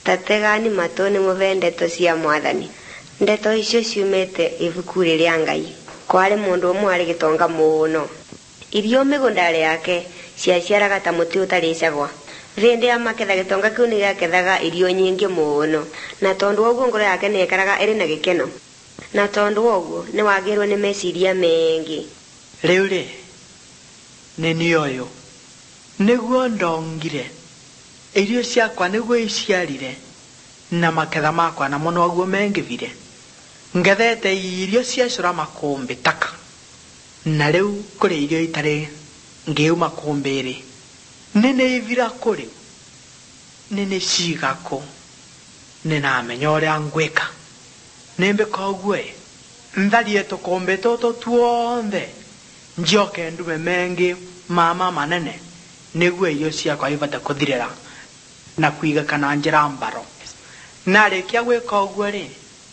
tategani matoni muvendeto cia Mwathani. Ndeto icio ciumite ibuku riria Ngai. Kwari mundu umwe ari gitonga muno. Irio migundari yake ciaciaraga ta muti utaricagwa. Vindi ya maketha gitonga kiu ni gakethaga irio nyingi muno, na tondu woguo ngoro yake ni ikaraga iri na gikeno. Na tondu woguo ni wagirwo ni meciria mengi. Riu ri ni nioyo niguo ndongire irio ciakwa niguo iciarire, na maketha makwa namo noguo mengivire. Ngethete irio ciacura makumbi taka, na riu kuri irio itari ngiuma kumbiri. Nene ivira kuri nene cigako ninamenya uria ngwika. Nimbika uguo ntharie tukumbi tutu tuothe njioke ndume mengi mama manene, niguo irio ciakwa ivate kuthirira na kwiga kana njira mbaro. Narikia gwika uguo ri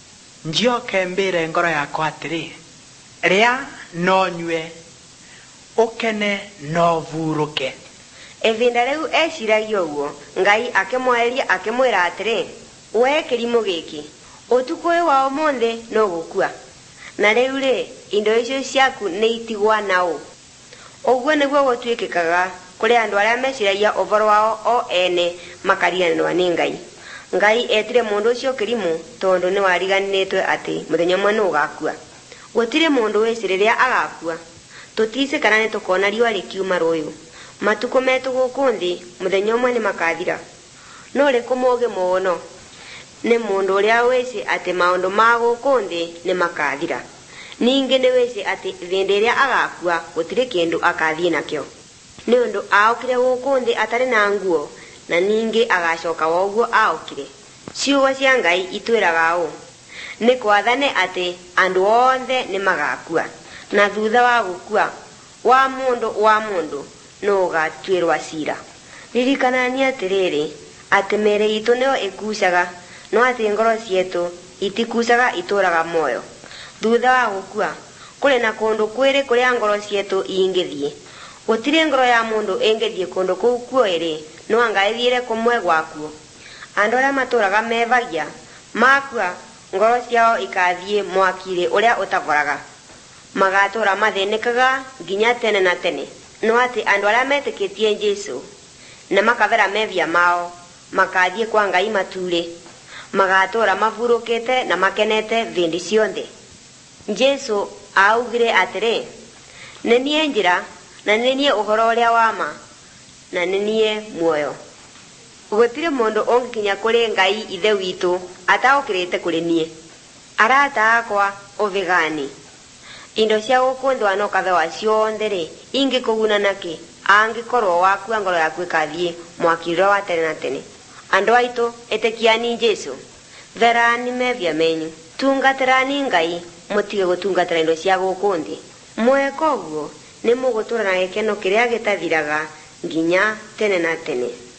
njioke mbire ngoro yakwa atiri, ria no nyue ukene no vuruke. Evinda riu eciragia uguo, Ngai akimweria akimwira atiri, we kirimo giki utuku wa umuthi no gukua, na riu ri indo icio ciaku ni itigwa nao. Uguo niguo gutwikikaga kuri andu aria meciragia uvoro wao o ene makariganirwa ni Ngai. Ngai etire mundu ucio kirimo tondu ni wariganitwe ati muthenya umwe ni ugakua. Gutire mundu wiciriria agakua. Tutise kana ni tukona riwa rikiuma ruyu. Matuko metu guku nthi muthenya umwe ni makathira. No riku muge muno ni mundu uria wici ati maundu ma guku nthi ni makathira. Ningi ni wici ati vindi iria agakua gutire kindu akathie nakio. Ni undu aukire guku nthi atari na nguo, na ningi agacoka woguo aukire. Ciugo cia Ngai itwiraga uu, ni kwathane ati andu othe ni magakua, na thutha wa gukua wa mundu no gatwirwa cira. Ririkanani atiriri ati mere itu nio ikucaga, no ati ngoro cietu itikucaga ituraga moyo. Thutha wa gukua kuri na kundu kwiri kuria ngoro cietu ingithie. Gutire ngoro ya mundu ingithie kundu kuu kuiri, no anga ithiire kumwe gwakuo. Andu aria maturaga mevagia makua ngoro ciao ikathie mwakire uria utavoraga. Magatura mathinikaga nginya tene na tene. No ati andu aria metikitie Jesu na makavera mevia mao makathie kwa Ngai mature, magatura mavurukite na makenete vindi cionthe. Jesu augire atiri, nenie njira na nenie uhoro uria wama na nenie muoyo. Gutire mundu ungikinya kuri Ngai ithe witu ataukirite kuri nie. Arata akwa uvigani indo cia gukunthi wanoka wa cionthe ri ingikuguna naki angikorwo wakua ngoro yaku ikathie mwakiro wa tene na tene. Andu aitu etekiani Jesu, verani mevia menyu, tungatirani Ngai, mutige gutungatira indo cia gukunthi. Mweka uguo ni mugutura na gikeno kiria gitathiraga nginya tene na tene.